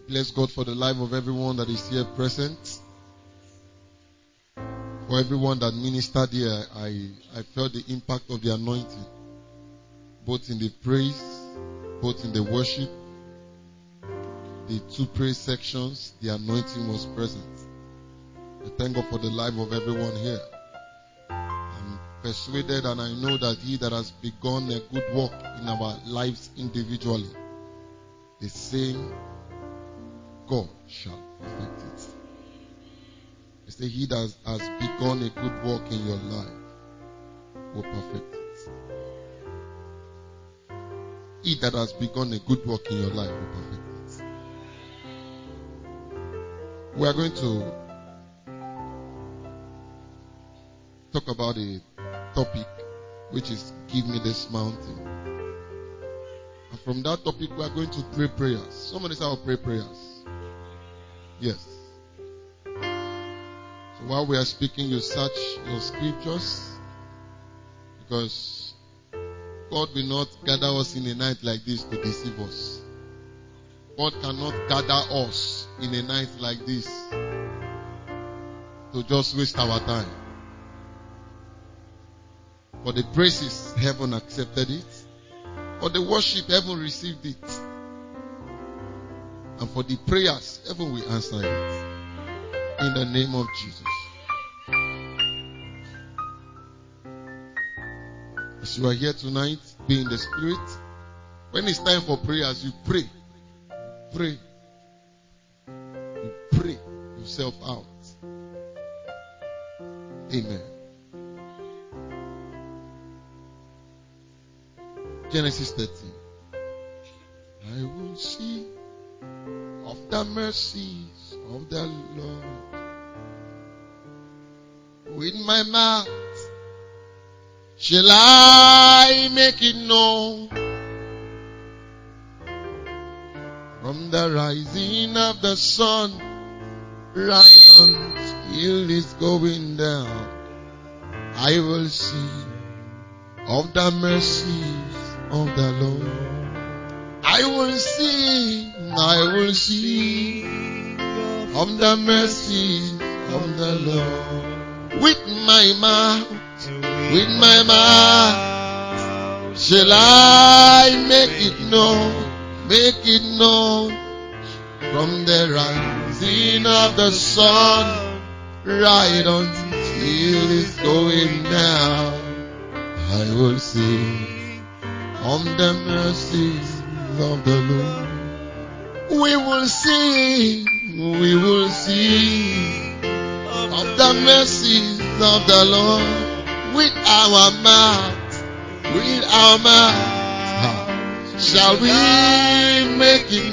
Bless God for the life of everyone that is here present. For everyone that ministered here, I felt the impact of the anointing. Both in the praise, both in the worship, the two praise sections, the anointing was present. I thank God for the life of everyone here. I'm persuaded and I know that He that has begun a good work in our lives individually, the same God shall perfect it. I say, He that has begun a good work in your life will perfect it. He that has begun a good work in your life will perfect it. We are going to talk about a topic which is Give Me This Mountain. And from that topic we are going to pray prayers. Somebody say, I'll pray prayers. Yes. So while we are speaking, you search your scriptures, because God will not gather us in a night like this to deceive us. God cannot gather us in a night like this to just waste our time. For the praises, heaven accepted it. For the worship, heaven received it. And for the prayers, heaven will answer it. In the name of Jesus. As you are here tonight, be in the spirit. When it's time for prayers, you pray. Pray. You pray yourself out. Amen. Genesis 13. I will see of the mercies of the Lord. With my mouth shall I make it known, from the rising of the sun right until it's going down. I will see of the mercies of the Lord. I will see of the mercies of the Lord. With my mouth shall I make it known, from the rising of the sun right until it's going down. I will sing of the mercies of the Lord. We will sing of the mercies of the Lord. With our mouth shall we make it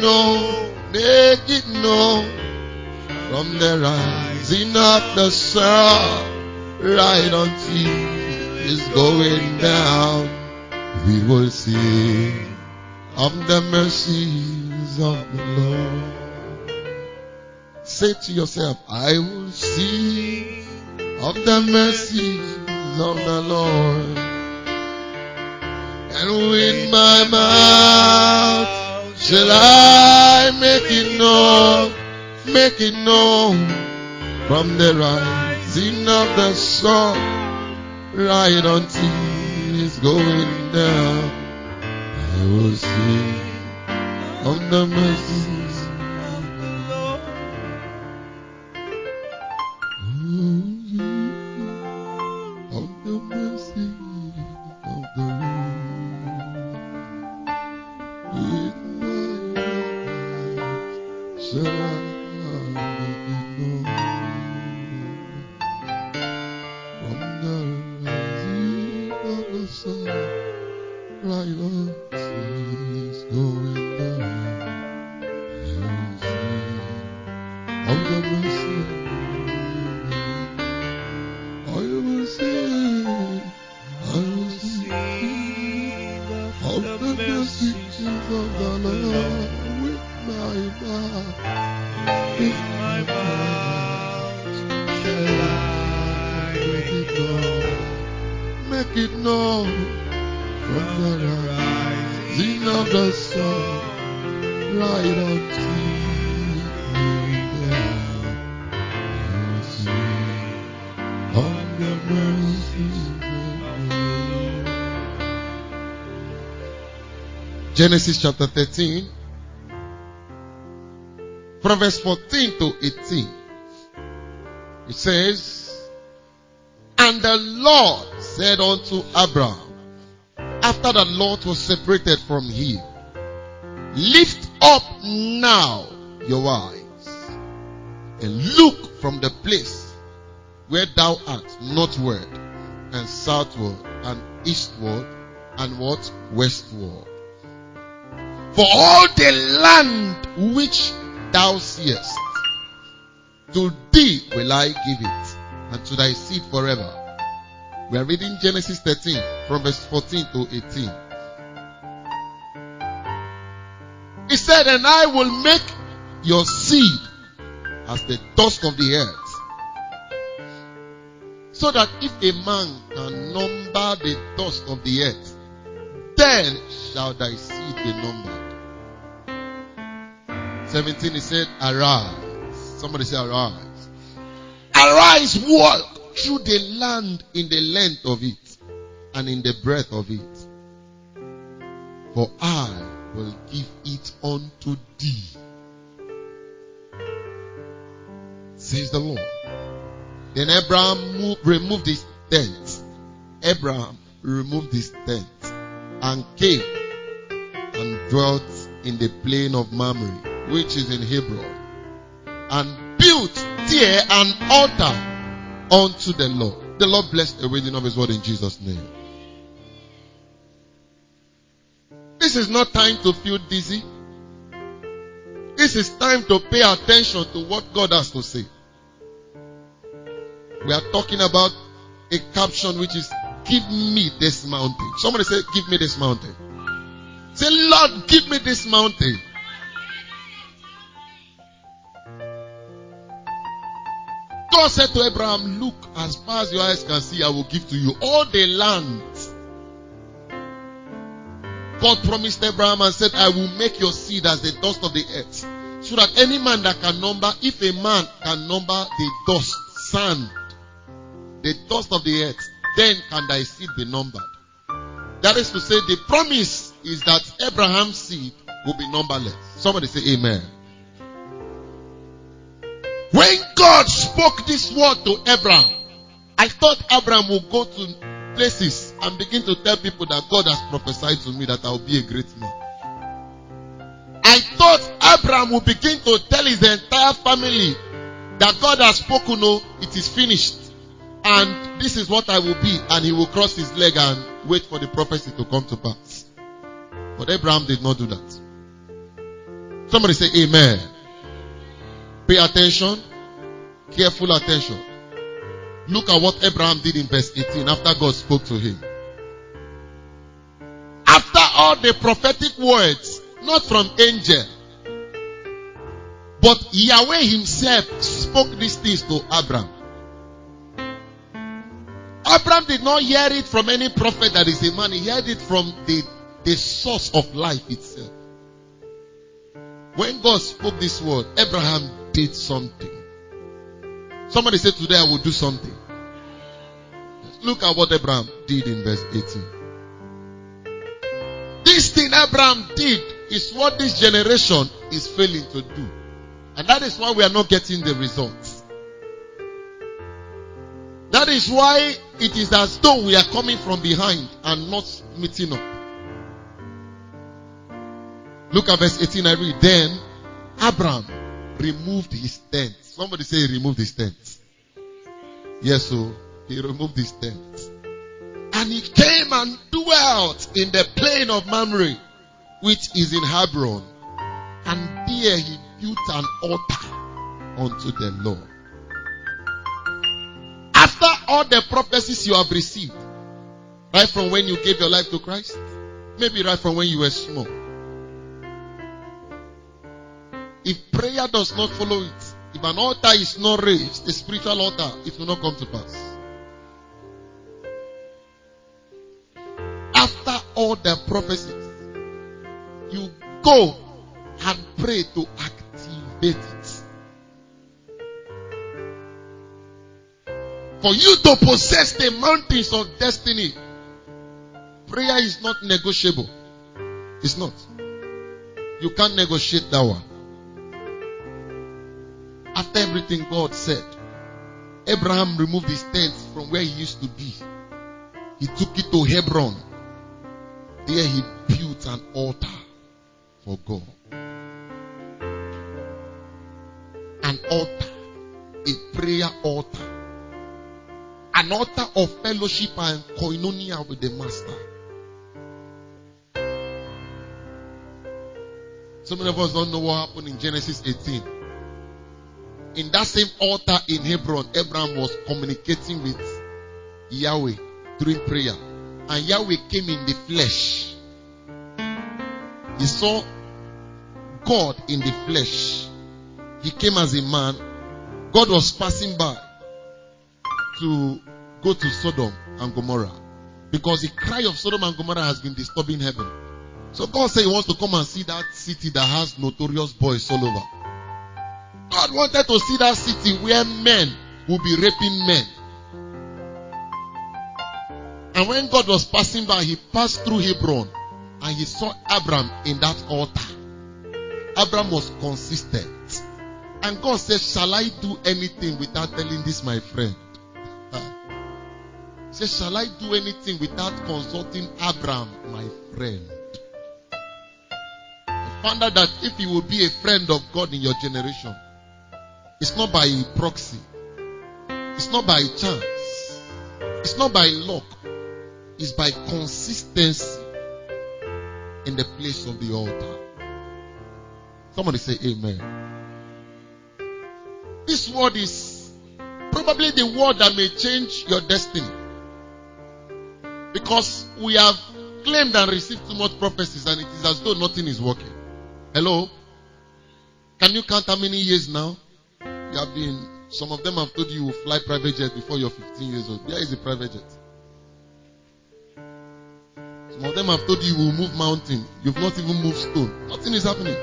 known, from the rising of the sun right until it's going down. We will sing of the mercies of the Lord. Say to yourself, I will sing of the mercies of the Lord. And with my mouth shall I make it known, from the rising of the sun right until it's going down. I will sing of the mercies of the Lord. Of the mercies of the Lord. With my mouth shall I make it known, from the rising of the sun right until it's going down. I will sing of the mercy. I will sing of the mercies of the Lord. With my mouth shall I make it known, from the rising of the sun right until Genesis chapter 13, from verse 14 to 18. It says, and the Lord said unto Abraham, after the Lord was separated from him, lift up now your eyes and look from the place where thou art northward and southward and eastward and what? Westward. For all the land which thou seest, to thee will I give it, and to thy seed forever. We are reading Genesis 13 from verse 14 to 18. He said, and I will make your seed as the dust of the earth, so that if a man can number the dust of the earth, then shall thy seed be numbered. 17, he said, arise. Somebody say, arise. Arise, walk through the land in the length of it and in the breadth of it. For I will give it unto thee, says the Lord. Then Abraham removed his tent. Abraham removed his tent and came and dwelt in the plain of Mamre, which is in Hebron, and built there an altar unto the Lord. The Lord bless the reading of his word in Jesus' name. This is not time to feel dizzy. This is time to pay attention to what God has to say. We are talking about a caption which is, give me this mountain. Somebody say, give me this mountain. Say, Lord, give me this mountain. God said to Abraham, look, as far as your eyes can see, I will give to you all the land. God promised Abraham and said, I will make your seed as the dust of the earth. So that any man that can number, if a man can number the dust, sand, the dust of the earth, then can thy seed be numbered. That is to say, the promise is that Abraham's seed will be numberless. Somebody say amen. When God spoke this word to Abraham, I thought Abraham would go to places and begin to tell people that God has prophesied to me that I will be a great man. I thought Abraham would begin to tell his entire family that God has spoken, oh, it is finished. And this is what I will be. And he will cross his leg and wait for the prophecy to come to pass. But Abraham did not do that. Somebody say amen. Pay attention. Careful attention. Look at what Abraham did in verse 18 after God spoke to him. After all the prophetic words, not from angel, but Yahweh himself spoke these things to Abraham. Abraham did not hear it from any prophet that is a man. He heard it from the source of life itself. When God spoke this word, Abraham did something. Somebody said, today I will do something. Look at what Abraham did in verse 18. This thing Abraham did is what this generation is failing to do. And that is why we are not getting the results. That is why it is as though we are coming from behind and not meeting up. Look at verse 18, I read. Then Abraham removed his tent. Somebody say he removed his tent. Yes, so he removed his tent. And he came and dwelt in the plain of Mamre, which is in Hebron. And there he built an altar unto the Lord. After all the prophecies you have received, right from when you gave your life to Christ, maybe right from when you were small, if prayer does not follow it, if an altar is not raised, a spiritual altar, it will not come to pass. After all the prophecies, you go and pray to activate it. For you to possess the mountains of destiny, prayer is not negotiable. It's not. You can't negotiate that one. After everything God said, Abraham removed his tent from where he used to be. He took it to Hebron. There he built an altar for God. An altar. A prayer altar. An altar of fellowship and koinonia with the Master. So many of us don't know what happened in Genesis 18. In that same altar in Hebron, Abraham was communicating with Yahweh during prayer. And Yahweh came in the flesh. He saw God in the flesh. He came as a man. God was passing by to go to Sodom and Gomorrah. Because the cry of Sodom and Gomorrah has been disturbing heaven. So God said he wants to come and see that city that has notorious boys all over. God wanted to see that city where men will be raping men. And when God was passing by, he passed through Hebron and he saw Abraham in that altar. Abraham was consistent. And God said, shall I do anything without telling this my friend? He said, shall I do anything without consulting Abraham, my friend? I found out that if you will be a friend of God in your generation, it's not by proxy. It's not by chance. It's not by luck. It's by consistency in the place of the altar. Somebody say amen. This word is probably the word that may change your destiny. Because we have claimed and received too much prophecies and it is as though nothing is working. Hello? Can you count how many years now? You have been, some of them have told you will fly private jet before you're 15 years old. Where is the private jet? Some of them have told you will move mountain. You've not even moved stone. Nothing is happening.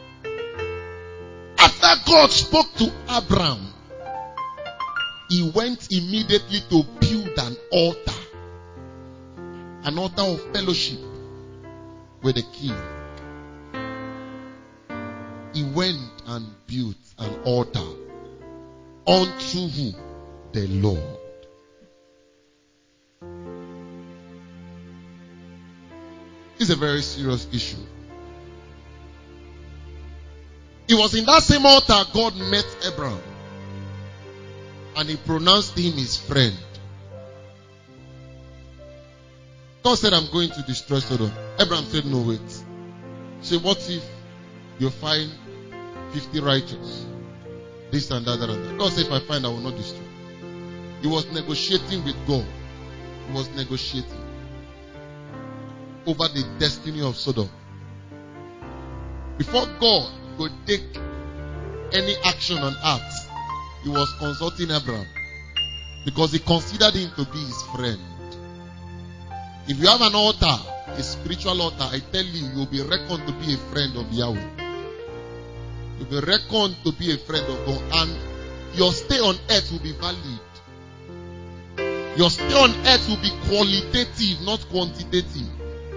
After God spoke to Abraham, he went immediately to build an altar. An altar of fellowship with the king. He went and built an altar unto who? The Lord. It's a very serious issue. It was in that same altar God met Abraham. And he pronounced him his friend. God said, I'm going to destroy Sodom. Abraham said, no, wait. He said, what if you find 50 righteous? This and that and that. God said, if I find, I will not destroy. He was negotiating with God. He was negotiating over the destiny of Sodom. Before God could take any action on earth, he was consulting Abraham because he considered him to be his friend. If you have an altar, a spiritual altar, I tell you, you'll be reckoned to be a friend of Yahweh. You'll be reckoned to be a friend of God, and your stay on earth will be valid. Your stay on earth will be qualitative, not quantitative.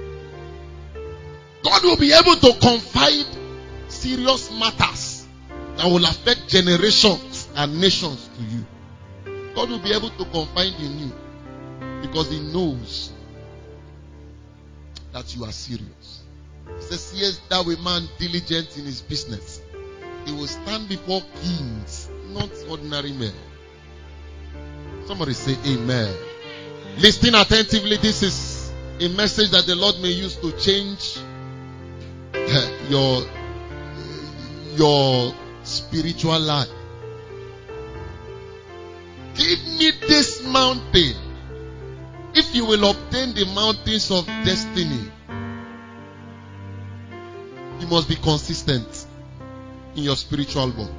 God will be able to confide serious matters that will affect generations and nations to you. God will be able to confide in you because he knows that you are serious. He says, yes, thou a man diligent in his business. He will stand before kings, not ordinary men. Somebody say amen. Listen attentively. This is a message that the Lord may use to change your spiritual life. Give me this mountain. If you will obtain the mountains of destiny, you must be consistent in your spiritual walk.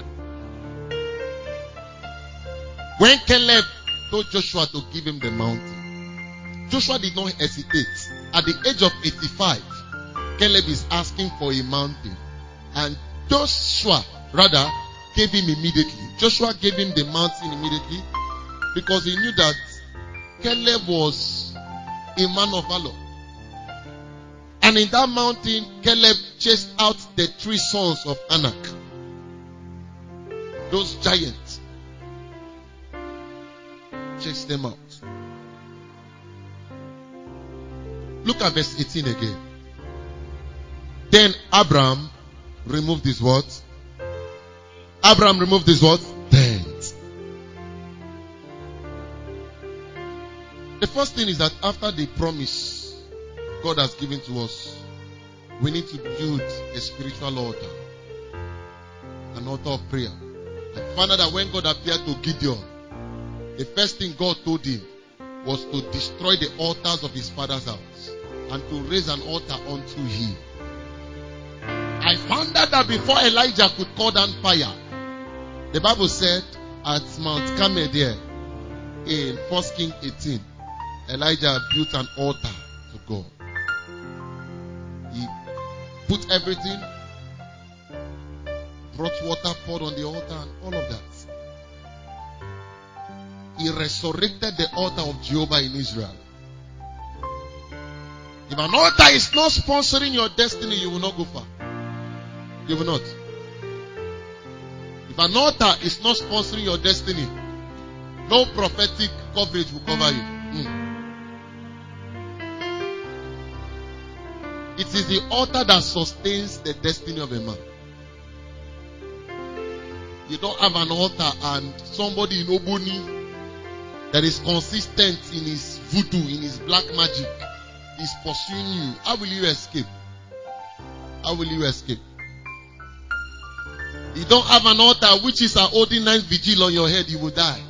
When Caleb told Joshua to give him the mountain, Joshua did not hesitate. At the age of 85, Caleb is asking for a mountain, and Joshua rather gave him immediately. Joshua gave him the mountain immediately because he knew that Caleb was a man of valor. And in that mountain, Caleb chased out the 3 sons of Anak. Those giants. Chased them out. Look at verse 18 again. Then Abraham removed his what? Abraham removed his what? Tent. The first thing is that after the promise God has given to us, we need to build a spiritual altar. An altar of prayer. I found out that when God appeared to Gideon, the first thing God told him was to destroy the altars of his father's house and to raise an altar unto him. I found out that before Elijah could call down fire, the Bible said at Mount Carmel there in 1 Kings 18, Elijah built an altar to God. He put everything, brought water, poured on the altar and all of that. He resurrected the altar of Jehovah in Israel. If an altar is not sponsoring your destiny, you will not go far. You will not. If an altar is not sponsoring your destiny, no prophetic coverage will cover you. It is the altar that sustains the destiny of a man. You don't have an altar and somebody in Oboni that is consistent in his voodoo, in his black magic, is pursuing you. How will you escape? How will you escape? You don't have an altar which is an holding night vigil on your head, you will die.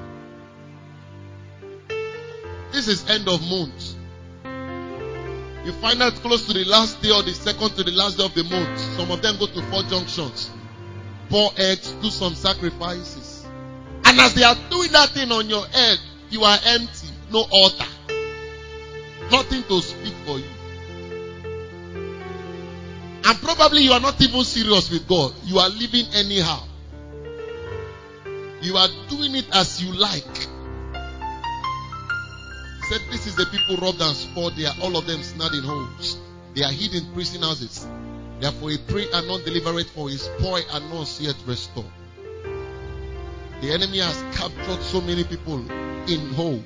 This is end of month. You find out close to the last day or the second to the last day of the month. Some of them go to 4 junctions, pour eggs, do some sacrifices. And as they are doing that thing on your head, you are empty. No altar. Nothing to speak for you. And probably you are not even serious with God. You are living anyhow. You are doing it as you like. He said, this is the people robbed and spoiled. They are all of them snared in holes. They are hid in prison houses. Therefore a prey and not delivered, for his spoil and not yet restored. The enemy has captured so many people in holes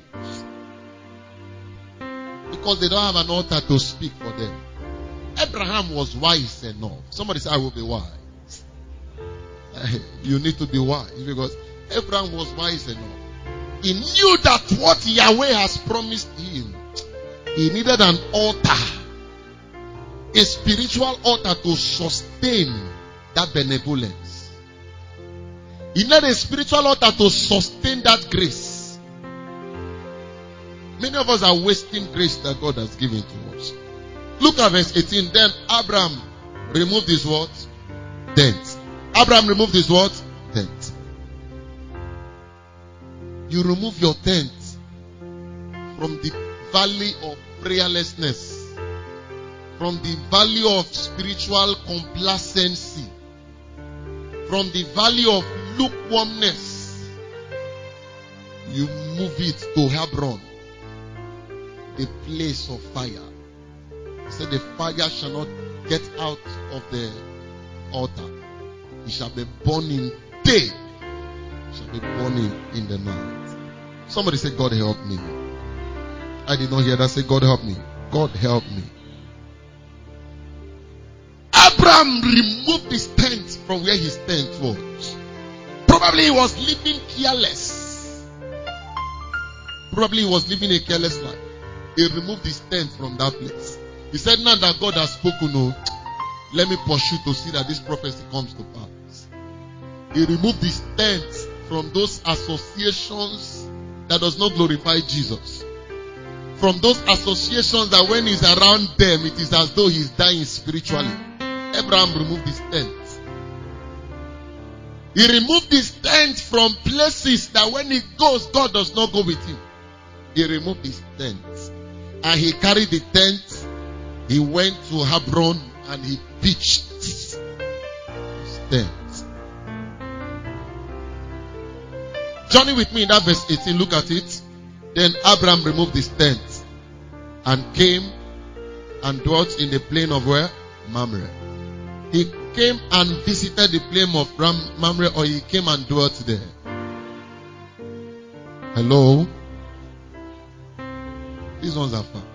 because they don't have an altar to speak for them. Abraham was wise enough. Somebody say, I will be wise. You need to be wise because Abraham was wise enough. He knew that what Yahweh has promised him, he needed an altar, a spiritual altar to sustain that benevolence. He needed a spiritual altar to sustain that grace. Many of us are wasting grace that God has given to us. Look at verse 18. Then Abraham removed his what? Tent. Abraham removed his what? Tent. You remove your tent from the valley of prayerlessness, from the valley of spiritual complacency, from the valley of lukewarmness. You move it to Hebron, the place of fire. He said the fire shall not get out of the altar. It shall be burning day. It shall be burning in the night. Somebody say, God help me. I did not hear that. Say, God help me. God help me. Abraham removed his tent from where his tent was. Probably he was living careless. Probably he was living a careless life. He removed his tent from that place. He said, now that God has spoken, let me pursue to see that this prophecy comes to pass. He removed his tent from those associations that does not glorify Jesus. From those associations that when he's around them, it is as though he's dying spiritually. Abraham removed his tent. He removed his tent from places that when he goes, God does not go with him. He removed his tent. And he carried the tent. He went to Hebron and he pitched his tent. Journey with me in that verse 18. Look at it. Then Abraham removed his tent and came and dwelt in the plain of where? Mamre. He came and visited the plain of Mamre, or he came and dwelt there? Hello? These ones are fun.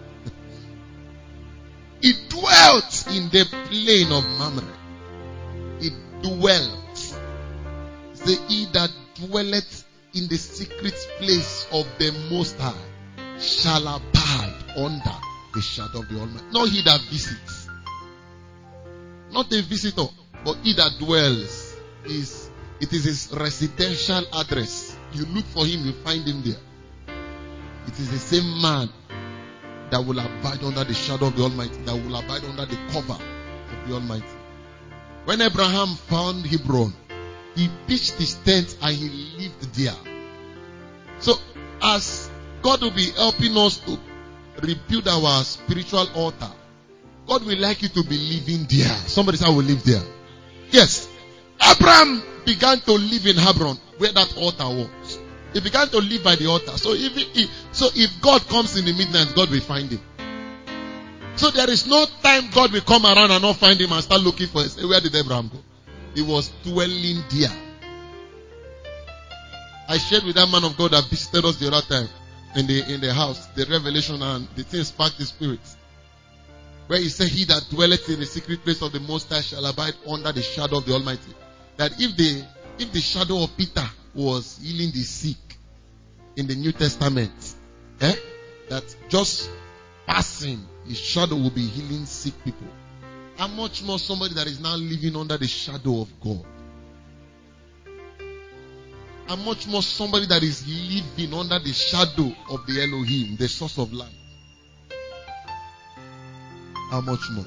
He dwelt in the plain of Mamre. He dwelt. Say, he that dwelleth in the secret place of the Most High shall abide under the shadow of the Almighty. Not he that visits. Not a visitor, but he that dwells. It is his residential address. You look for him, you find him there. It is the same man that will abide under the shadow of the Almighty, that will abide under the cover of the Almighty. When Abraham found Hebron, he pitched his tent and he lived there. So, as God will be helping us to rebuild our spiritual altar, God will like you to be living there. Somebody say, I will live there. Yes. Abraham began to live in Hebron, where that altar was. He began to live by the altar. So if God comes in the midnight, God will find him. So there is no time God will come around and not find him and start looking for him. Where did Abraham go? He was dwelling there. I shared with that man of God that visited us the other time in the house, the revelation, and the thing sparked the spirit. Where he said, he that dwelleth in the secret place of the Most High shall abide under the shadow of the Almighty. That if the shadow of Peter was healing the sick in the New Testament, that just passing, his shadow will be healing sick people. How much more somebody that is now living under the shadow of God? How much more somebody that is living under the shadow of the Elohim, the source of life? How much more?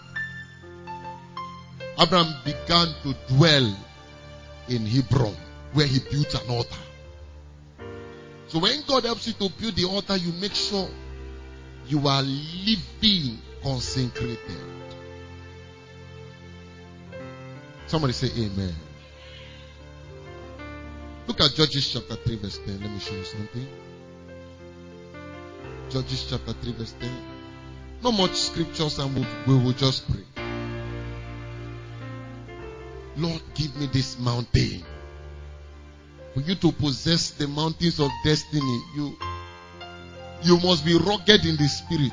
Abraham began to dwell in Hebron, where he built an altar. So when God helps you to build the altar, you make sure you are living consecrated. Somebody say amen. Look at Judges chapter 3 verse 10. Let me show you something. Judges chapter 3 verse 10. No much scriptures, and we will just pray. Lord, give me this mountain. For you to possess the mountains of destiny, you must be rugged in the spirit.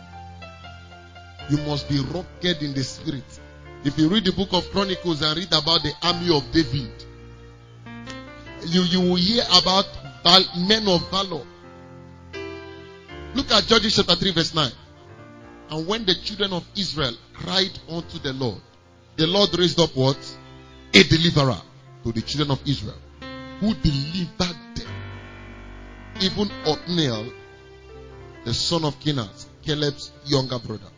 You must be rugged in the spirit. If you read the book of Chronicles and read about the army of David, you will hear about men of valor. Look at Judges chapter 3 verse 9. And when the children of Israel cried unto the Lord raised up what? A deliverer to the children of Israel, who delivered them. Even Othniel, the son of Kenaz, Caleb's younger brother.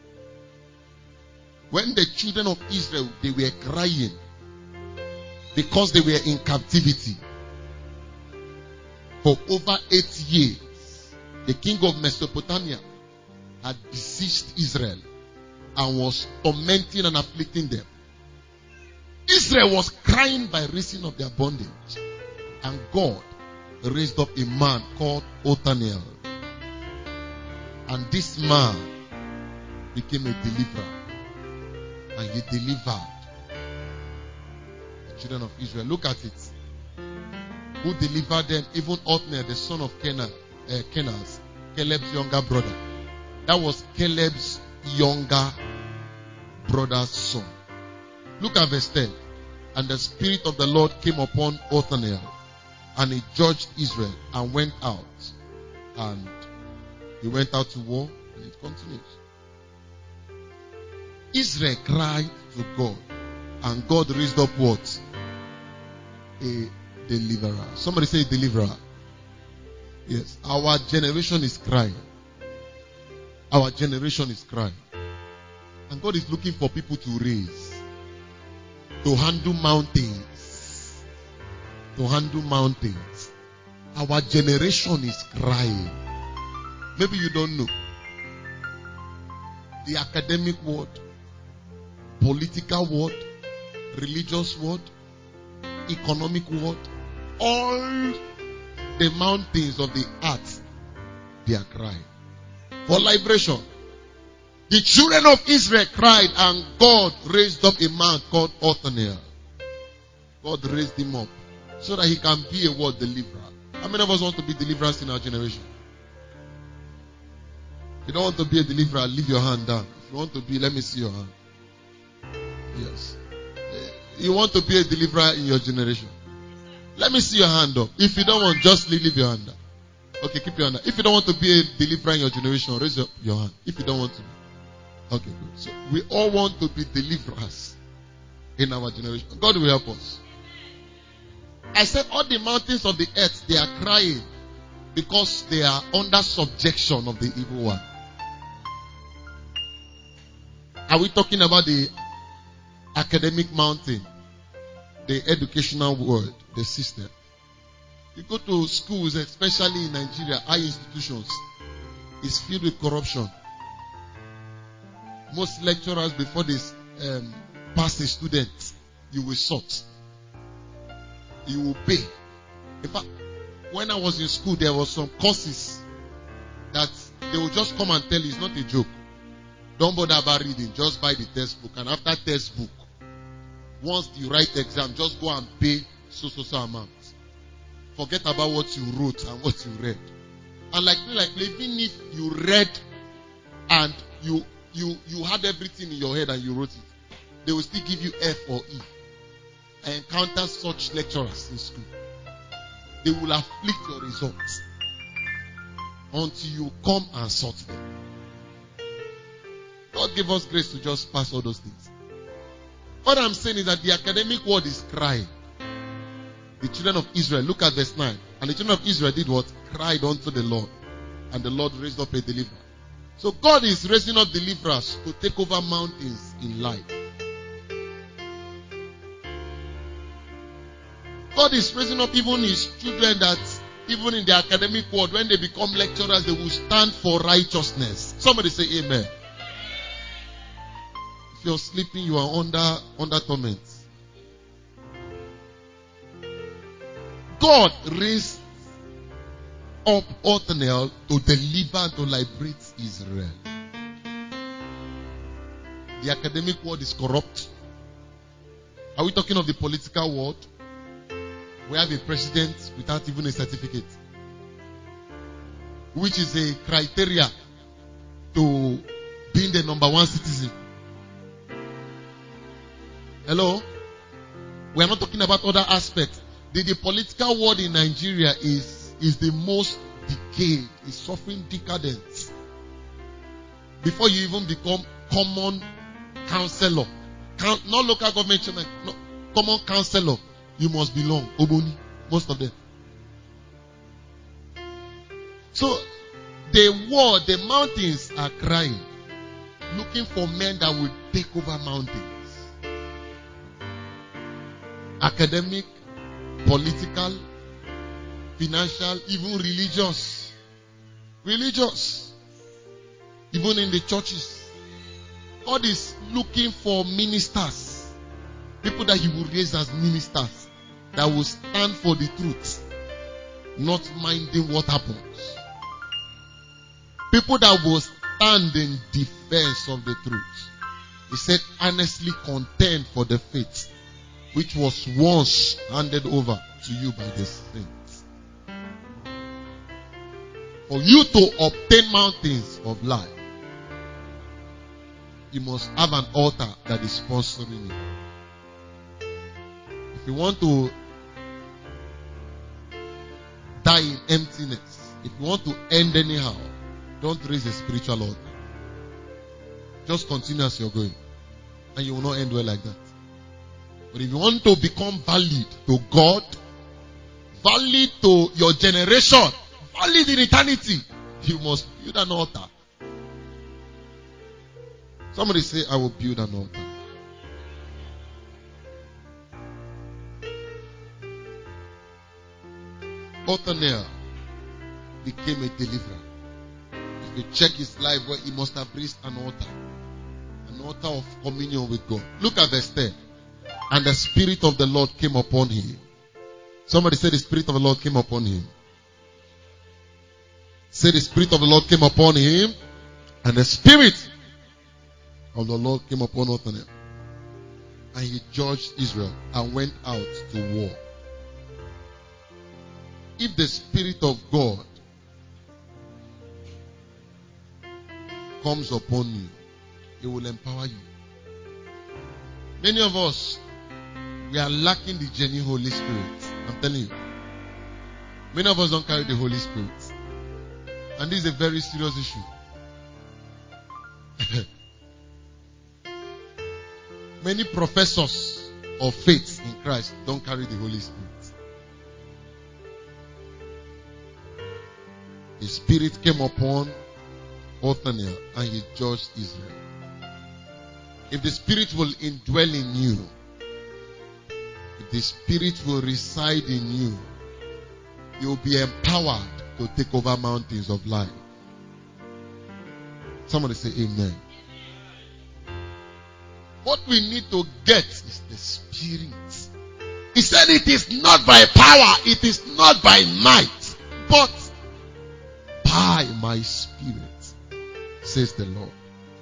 When the children of Israel, they were crying because they were in captivity for over 8 years, the king of Mesopotamia had besieged Israel and was tormenting and afflicting them. Israel was crying by reason of their bondage. And God raised up a man called Othniel. And this man became a deliverer. And he delivered the children of Israel. Look at it. Who delivered them? Even Othniel, the son of Kenaz, Caleb's younger brother. That was Caleb's younger brother's son. Look at verse 10. And the Spirit of the Lord came upon Othniel, and he judged Israel and went out. And he went out to war, and it continues. Israel cried to God, and God raised up what? A deliverer. Somebody say deliverer. Yes. Our generation is crying. Our generation is crying. And God is looking for people to raise, to handle mountains. To handle mountains. Our generation is crying. Maybe you don't know. The academic world, political world, religious world, economic world, all the mountains of the earth, they are crying for liberation. The children of Israel cried, and God raised up a man called Othniel. God raised him up so that he can be a word deliverer. How many of us want to be deliverers in our generation? If you don't want to be a deliverer, leave your hand down. If you want to be, let me see your hand. Yes. You want to be a deliverer in your generation? Let me see your hand up. If you don't want, just leave your hand down. Okay, keep your hand down. If you don't want to be a deliverer in your generation, raise up your hand. If you don't want to. Okay, good. So we all want to be deliverers in our generation. God will help us. I said all the mountains of the earth, they are crying because they are under subjection of the evil one. Are we talking about the academic mountain, the educational world, the system? You go to schools, especially in Nigeria, high institutions, it's filled with corruption. Most lecturers, before they pass a student, you will sort. You will pay. In fact, when I was in school, there were some courses that they will just come and tell you it's not a joke. Don't bother about reading, just buy the textbook. And after textbook, once you write exam, just go and pay so amount. Forget about what you wrote and what you read. And like even if you read and you had everything in your head and you wrote it, they will still give you F or E. I encounter such lecturers in school. They will afflict your results until you come and sort them. God give us grace to just pass all those things. What I'm saying is that the academic world is crying. The children of Israel, look at verse 9. And the children of Israel did what? Cried unto the Lord. And the Lord raised up a deliverer. So God is raising up deliverers to take over mountains in life. God is raising up even his children that even in the academic world, when they become lecturers, they will stand for righteousness. Somebody say amen. If you're sleeping, you are under torment. God raised up Othniel to deliver and to liberate Israel. The academic world is corrupt. Are we talking of the political world? We have a president without even a certificate, which is a criteria to being the number one citizen. Hello? We are not talking about other aspects. The political world in Nigeria is the most decayed, is suffering decadence. Before you even become common councillor, not local government chairman, no, common councillor, you must belong. Oboni, most of them. So the world, the mountains are crying, looking for men that will take over mountains. Academic, political, financial, even religious. Religious. Even in the churches. God is looking for ministers. People that he will raise as ministers. That will stand for the truth. Not minding what happens. People that will stand in defense of the truth. He said, earnestly contend for the faith which was once handed over to you by the saints. For you to obtain mountains of life, you must have an altar that is sponsoring you. If you want to die in emptiness, if you want to end anyhow, don't raise a spiritual altar. Just continue as you're going, and you will not end well like that. But if you want to become valid to God, valid to your generation, valid in eternity, you must build an altar. Somebody say, I will build an altar. Othniel became a deliverer. If you check his life, where he must have raised an altar of communion with God. Look at verse 10. And the Spirit of the Lord came upon him. Somebody say the Spirit of the Lord came upon him. Say the Spirit of the Lord came upon him. And the Spirit of the Lord came upon Othniel, and he judged Israel and went out to war. If the Spirit of God comes upon you, He will empower you. Many of us, we are lacking the genuine Holy Spirit. I'm telling you. Many of us don't carry the Holy Spirit. And this is a very serious issue. Many professors of faith in Christ don't carry the Holy Spirit. The Spirit came upon Othniel and he judged Israel. If the Spirit will indwell in you, if the Spirit will reside in you, you'll be empowered to take over mountains of life. Somebody say amen. What we need to get is the Spirit. He said it is not by power, it is not by might, but by my Spirit, says the Lord.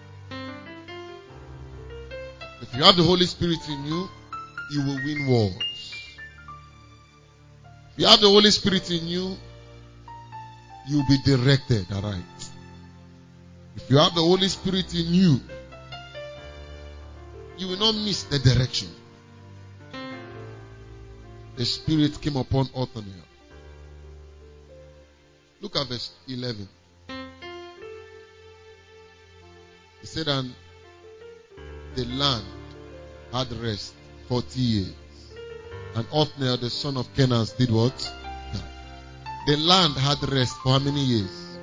If you have the Holy Spirit in you, you will win wars. If you have the Holy Spirit in you, you will be directed aright. If you have the Holy Spirit in you, you will not miss the direction. The Spirit came upon Othniel. Look at verse 11. He said, and the land had rest 40 years. And Othniel, the son of Kenaz, did what? The land had rest for how many years?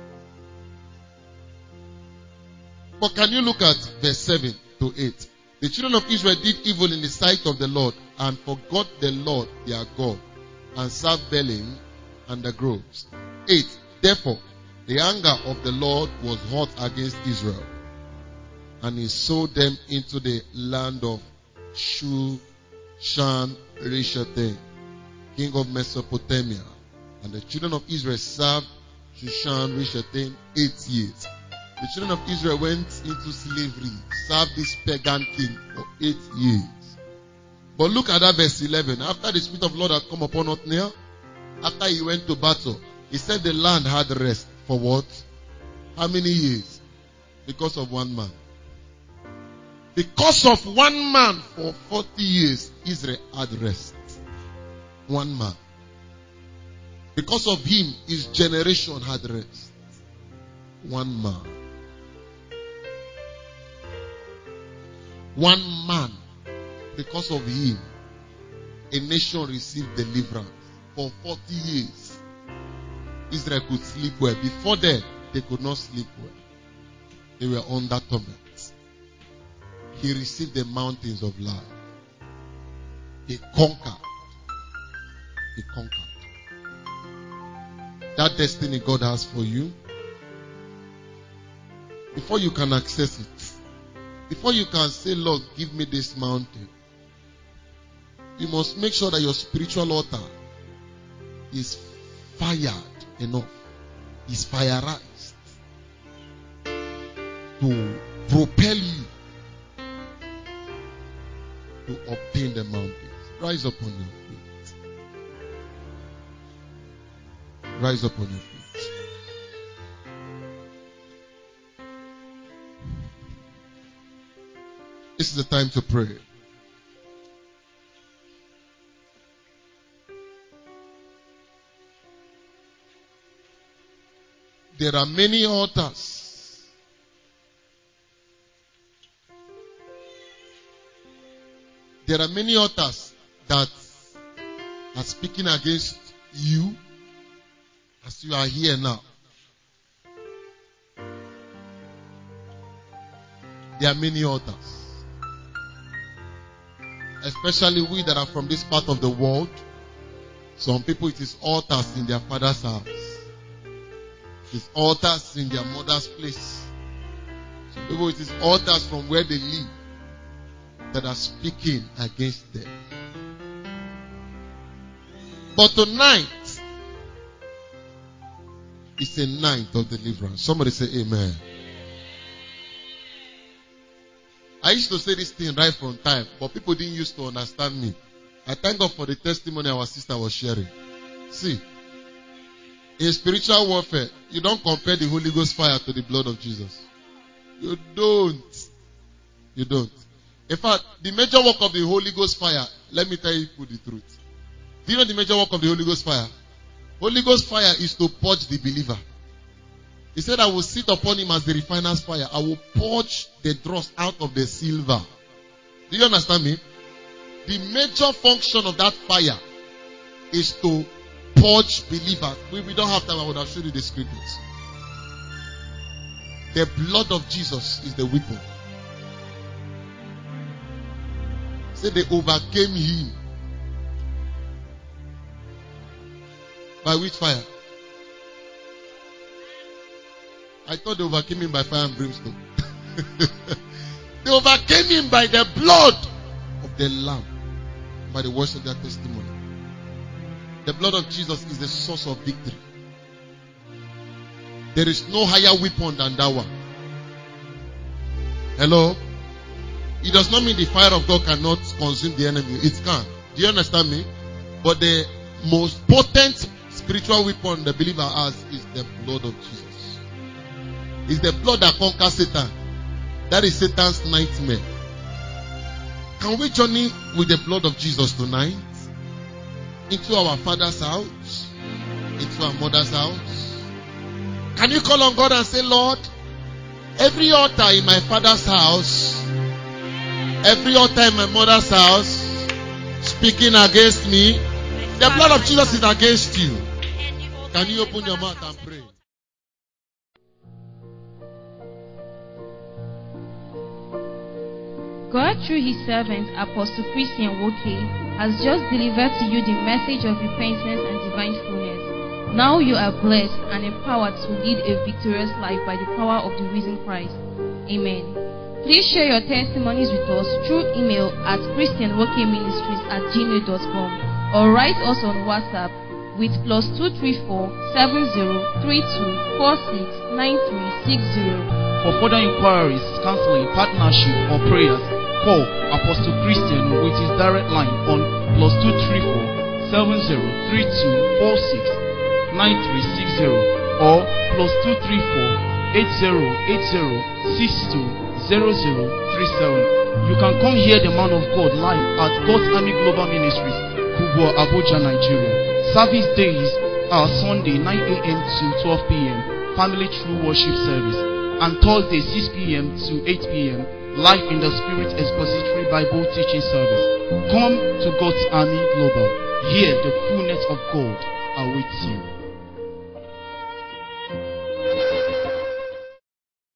But can you look at verse 7 to 8? The children of Israel did evil in the sight of the Lord and forgot the Lord their God and served Baalim and the groves. 8. Therefore, the anger of the Lord was hot against Israel, and he sold them into the land of Shushan Rishathaim, king of Mesopotamia. And the children of Israel served Shushan Rishathaim 8 years. The children of Israel went into slavery, served this pagan king for 8 years. But look at that verse 11. After the Spirit of the Lord had come upon Othniel, after he went to battle, he said the land had rest for what? How many years? Because of one man. Because of one man for 40 years, Israel had rest. One man. Because of him, his generation had rest. One man. One man. Because of him, a nation received deliverance. For 40 years, Israel could sleep well. Before then, they could not sleep well. They were under torment. He received the mountains of life. He conquered. He conquered. That destiny God has for you, before you can access it, before you can say, Lord, give me this mountain, you must make sure that your spiritual altar is fired enough, is fireized to propel you to obtain the mountains. Rise up on your feet. Rise up on your feet. This is the time to pray. There are many altars. There are many altars that are speaking against you as you are here now. There are many altars. Especially we that are from this part of the world. Some people, it is altars in their father's house. It is altars in their mother's place. Some people, it is altars from where they live that are speaking against them. But tonight is a night of deliverance. Somebody say amen. I used to say this thing right from time, but people didn't used to understand me. I thank God for the testimony our sister was sharing. See, in spiritual warfare, you don't compare the Holy Ghost fire to the blood of Jesus. You don't. You don't. In fact, the major work of the Holy Ghost fire, let me tell you the truth. Do you know the major work of the Holy Ghost fire? Holy Ghost fire is to purge the believer. He said, I will sit upon him as the refiner's fire. I will purge the dross out of the silver. Do you understand me? The major function of that fire is to purge believers. We don't have time. I would have showed you the scriptures. The blood of Jesus is the weapon. Say they overcame him. By which fire? I thought they overcame him by fire and brimstone. They overcame him by the blood of the Lamb, by the words of their testimony. The blood of Jesus is the source of victory. There is no higher weapon than that one. Hello? It does not mean the fire of God cannot consume the enemy. It can. Do you understand me? But the most potent spiritual weapon the believer has is the blood of Jesus. It's the blood that conquers Satan. That is Satan's nightmare. Can we journey with the blood of Jesus tonight? Into our father's house? Into our mother's house? Can you call on God and say, Lord, every altar in my father's house, every altar in my mother's house, speaking against me, the blood of Jesus is against you. Can you open your mouth and pray? God, through His servant, Apostle Christian Woke, has just delivered to you the message of repentance and divine fullness. Now you are blessed and empowered to lead a victorious life by the power of the risen Christ. Amen. Please share your testimonies with us through email at christianwokeministries@gmail.com or write us on WhatsApp with +234 7032 469360. For further inquiries, counseling, partnership, or prayers, call Apostle Christian with his direct line on +234 7032 469360 or +234 8080 620037. You can come hear the man of God live at God's Army Global Ministries, Kubwa, Abuja, Nigeria. Service days are Sunday 9 a.m. to 12 p.m. Family True Worship Service, and Thursday 6 p.m. to 8 p.m. Live in the Spirit Expository Bible Teaching Service. Come to God's Army Global. Here the fullness of God awaits you.